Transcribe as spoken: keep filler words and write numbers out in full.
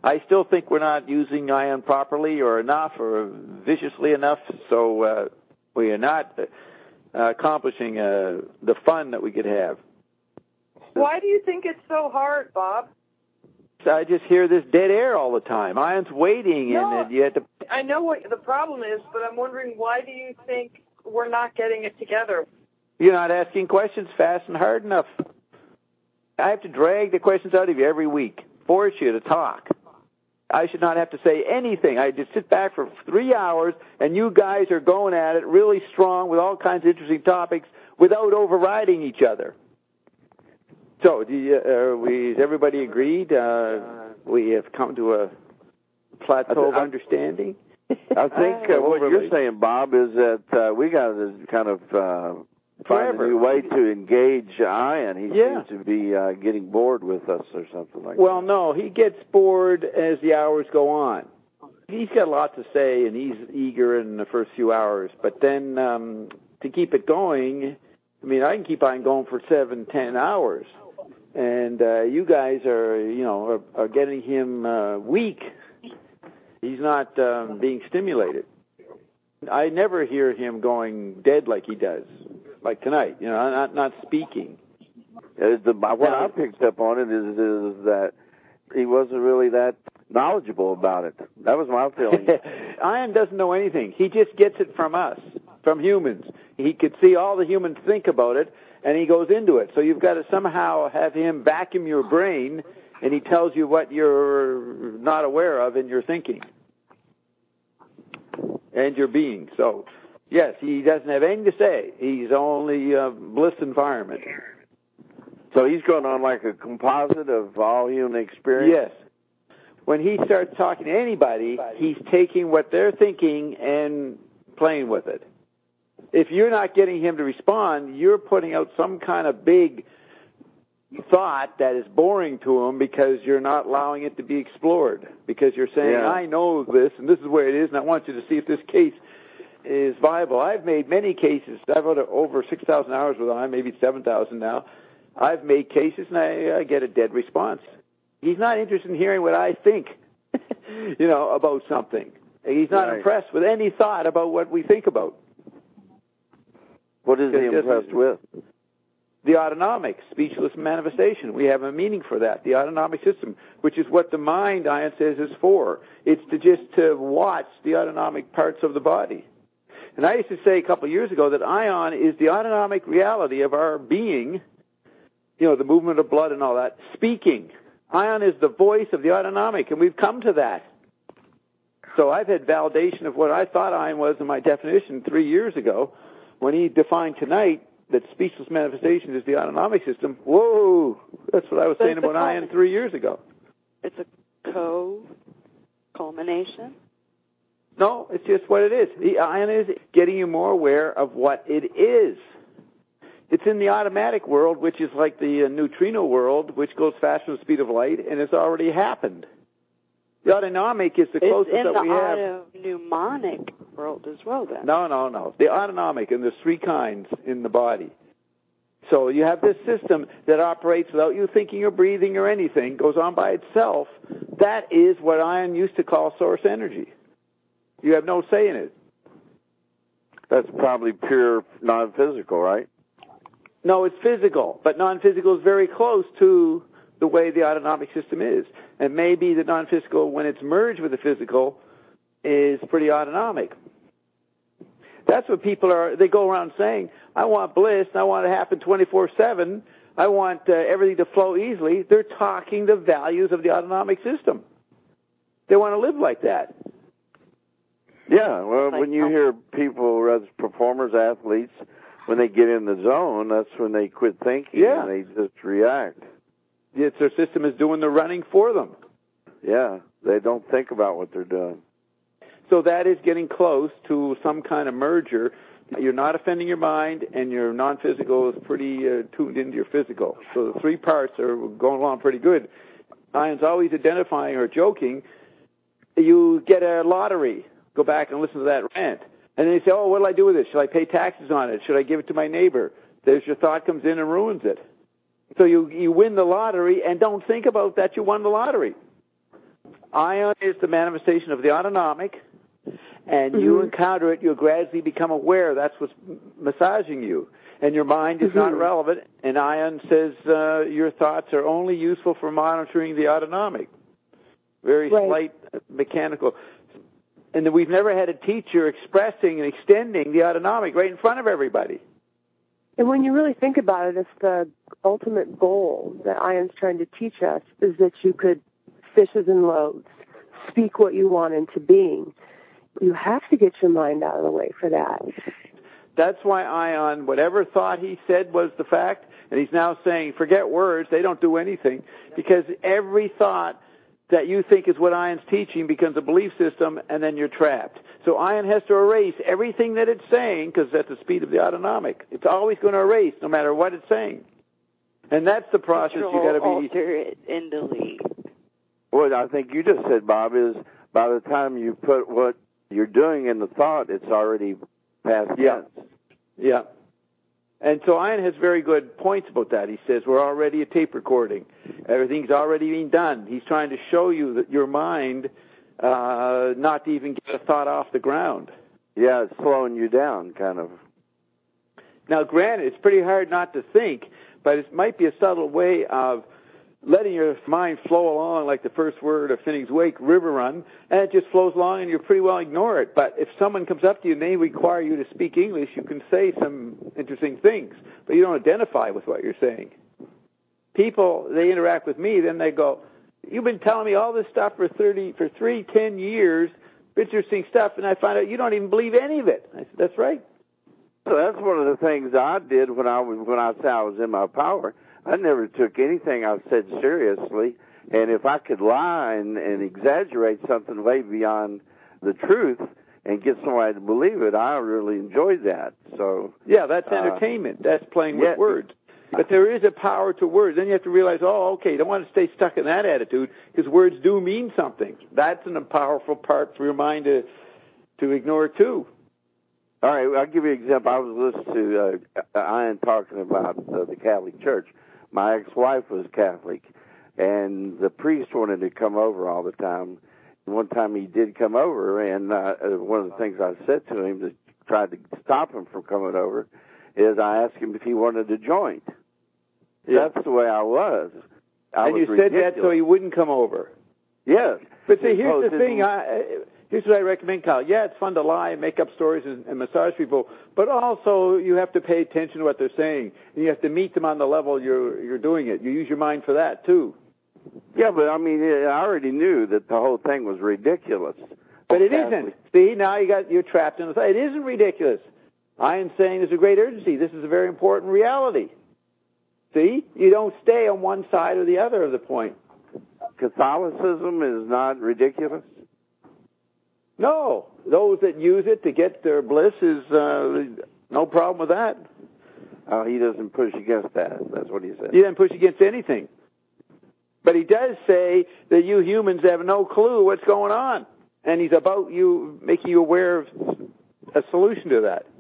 I still think we're not using ion properly or enough or viciously enough, so uh, we are not uh, accomplishing uh, the fun that we could have. Why do you think it's so hard, Bob? I just hear this dead air all the time. Ion's waiting, no, and you have to... I know what the problem is, but I'm wondering, why do you think we're not getting it together? You're not asking questions fast and hard enough. I have to drag the questions out of you every week, force you to talk. I should not have to say anything. I just sit back for three hours, and you guys are going at it really strong with all kinds of interesting topics without overriding each other. So, do you, uh, we, is everybody agreed? Uh, we have come to a plateau of understanding? I think uh, what you're saying, Bob, is that uh, we got to kind of uh, find a new way to engage Ian. He yeah. seems to be uh, getting bored with us or something like well, that. Well, no, he gets bored as the hours go on. He's got a lot to say, and he's eager in the first few hours. But then um, to keep it going, I mean, I can keep on going for seven, ten hours. And uh, you guys are, you know, are, are getting him uh, weak. He's not um, being stimulated. I never hear him going dead like he does, like tonight. You know, not not speaking. Uh, the, what I picked up on it is, is that he wasn't really that knowledgeable about it. That was my feeling. Ian doesn't know anything. He just gets it from us, from humans. He could see all the humans think about it, and he goes into it. So you've got to somehow have him vacuum your brain, and he tells you what you're not aware of in your thinking and your being. So, yes, he doesn't have anything to say. He's only a bliss environment. So he's going on like a composite of all human experience? Yes. When he starts talking to anybody, he's taking what they're thinking and playing with it. If you're not getting him to respond, you're putting out some kind of big thought that is boring to him because you're not allowing it to be explored. Because you're saying, yeah. I know this, and this is where it is, and I want you to see if this case is viable. I've made many cases. I've had over six thousand hours with him, maybe seven thousand now. I've made cases, and I, I get a dead response. He's not interested in hearing what I think, you know, about something. He's not right. impressed with any thought about what we think about. What is he impressed with? The autonomic, speechless manifestation. We have a meaning for that, the autonomic system, which is what the mind, Ian says, is for. It's to just to watch the autonomic parts of the body. And I used to say a couple of years ago that Ion is the autonomic reality of our being, you know, the movement of blood and all that, speaking. Ion is the voice of the autonomic, and we've come to that. So I've had validation of what I thought Ion was in my definition three years ago. When he defined tonight that speechless manifestation is the autonomic system, whoa, that's what I was so saying about Ion three years ago. It's a co-culmination? No, it's just what it is. The Ion is getting you more aware of what it is. It's in the automatic world, which is like the uh, neutrino world, which goes faster than the speed of light, and it's already happened. The autonomic is the closest that we have. It's in the autonomic world as well, then. No, no, no. The autonomic, and there's three kinds in the body. So you have this system that operates without you thinking or breathing or anything, goes on by itself. That is what Ion used to call source energy. You have no say in it. That's probably pure non-physical, right? No, it's physical, but non-physical is very close to the way the autonomic system is. And maybe the non-physical, when it's merged with the physical, is pretty autonomic. That's what people are, they go around saying, I want bliss, and I want it to happen twenty-four seven, I want uh, everything to flow easily. They're talking the values of the autonomic system. They want to live like that. Yeah, well, when you hear people, as performers, athletes, when they get in the zone, that's when they quit thinking yeah. and they just react. It's their system is doing the running for them. Yeah, they don't think about what they're doing. So that is getting close to some kind of merger. You're not offending your mind, and your non-physical is pretty uh, tuned into your physical. So the three parts are going along pretty good. Ion's always identifying or joking. You get a lottery. Go back and listen to that rant. And then you say, oh, what will I do with it? Should I pay taxes on it? Should I give it to my neighbor? There's your thought comes in and ruins it. So you, you win the lottery and don't think about that you won the lottery. Ion is the manifestation of the autonomic, and mm-hmm. you encounter it, you gradually become aware. That's what's massaging you. And your mind is mm-hmm. not relevant, and Ion says uh, your thoughts are only useful for monitoring the autonomic. Very right. slight mechanical. And we've never had a teacher expressing and extending the autonomic right in front of everybody. And when you really think about it, it's the ultimate goal that Ion's trying to teach us is that you could fishes and loaves, speak what you want into being. You have to get your mind out of the way for that. That's why Ion, whatever thought he said was the fact, and he's now saying, forget words, they don't do anything, because every thought that you think is what Ion's teaching becomes a belief system, and then you're trapped. So Ion has to erase everything that it's saying, because that's the speed of the autonomic. It's always going to erase, no matter what it's saying. And that's the process you got to be... alter it, and delete. What I think you just said, Bob, is by the time you put what you're doing in the thought, it's already past yeah. tense. Yeah. And so Ion has very good points about that. He says, we're already a tape recording. Everything's already been done. He's trying to show you that your mind, uh, not to even get a thought off the ground. Yeah, it's slowing you down, kind of. Now, granted, it's pretty hard not to think, but it might be a subtle way of letting your mind flow along like the first word of Finneg's Wake, River Run, and it just flows along and you pretty well ignore it. But if someone comes up to you and they require you to speak English, you can say some interesting things, but you don't identify with what you're saying. People, they interact with me, then they go, you've been telling me all this stuff for thirty, for three, ten years, interesting stuff, and I find out you don't even believe any of it. I said, that's right. So that's one of the things I did when I was, when I said I was in my power. I never took anything I said seriously, and if I could lie and, and exaggerate something way beyond the truth and get somebody to believe it, I really enjoyed that. So yeah, that's uh, entertainment. That's playing with yeah. words. But there is a power to words. Then you have to realize, oh, okay, you don't want to stay stuck in that attitude because words do mean something. That's a powerful part for your mind to to ignore too. All right, I'll give you an example. I was listening to uh, Ian talking about uh, the Catholic Church. My ex-wife was Catholic, and the priest wanted to come over all the time. One time he did come over, and uh, one of the things I said to him that tried to stop him from coming over is I asked him if he wanted a joint. Yeah. That's the way I was. I and was you ridiculous. said that so he wouldn't come over. Yes. But see, here's the thing. I, here's what I recommend, Kyle. Yeah, it's fun to lie and make up stories and, and massage people, but also you have to pay attention to what they're saying. And you have to meet them on the level you're you're doing it. You use your mind for that, too. Yeah, but I mean, I already knew that the whole thing was ridiculous. But it isn't. See, now you got, you're trapped in the thought. It isn't ridiculous. I am saying there's a great urgency. This is a very important reality. See? You don't stay on one side or the other of the point. Catholicism is not ridiculous? No. Those that use it to get their bliss is uh, no problem with that. Oh, he doesn't push against that. That's what he said. He doesn't push against anything. But he does say that you humans have no clue what's going on. And he's about you, making you aware of a solution to that.